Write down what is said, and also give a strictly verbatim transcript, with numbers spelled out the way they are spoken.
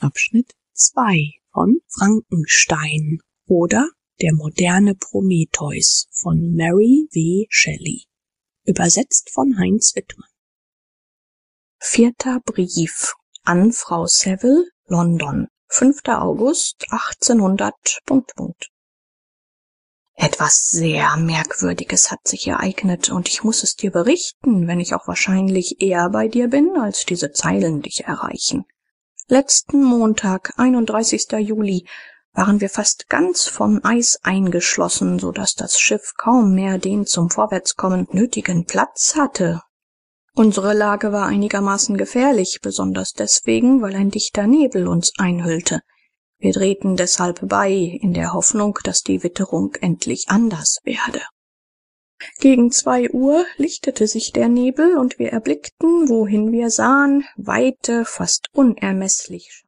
Abschnitt zwei von Frankenstein oder Der moderne Prometheus von Mary W. Shelley. Übersetzt von Heinz Wittmann. Vierter Brief an Frau Saville, London, fünfter August achtzehnhundert. Etwas sehr Merkwürdiges hat sich ereignet, und ich muß es dir berichten, wenn ich auch wahrscheinlich eher bei dir bin, als diese Zeilen dich erreichen. Letzten Montag, einunddreißigster Juli, waren wir fast ganz vom Eis eingeschlossen, so daß das Schiff kaum mehr den zum Vorwärtskommen nötigen Platz hatte. Unsere Lage war einigermaßen gefährlich, besonders deswegen, weil ein dichter Nebel uns einhüllte. Wir drehten deshalb bei, in der Hoffnung, dass die Witterung endlich anders werde. Gegen zwei Uhr lichtete sich der Nebel, und wir erblickten, wohin wir sahen, weite, fast unermeßlich